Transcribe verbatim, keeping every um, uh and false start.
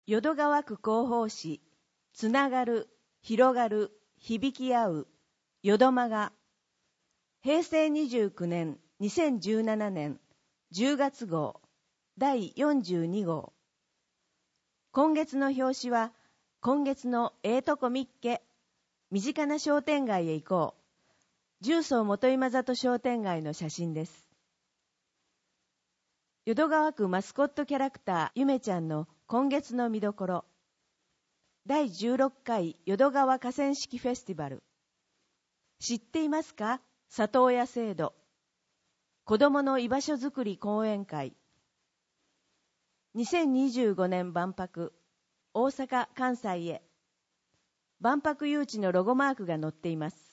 淀川区広報誌、つながる、広がる、響き合う、淀間が、へいせいにじゅうきゅうねん、にせんじゅうななねんじゅうがつ号、だいよんじゅうに号。今月の表紙は、今月のええとこみっけ、身近な商店街へ行こう。重曹元今里商店街の写真です。淀川区マスコットキャラクターゆめちゃんの今月の見どころ。だいじゅうろっかい淀川河川敷フェスティバル。知っていますか？里親制度。子どもの居場所づくり講演会。にせんにじゅうごねん万博。大阪・関西へ。万博誘致のロゴマークが載っています。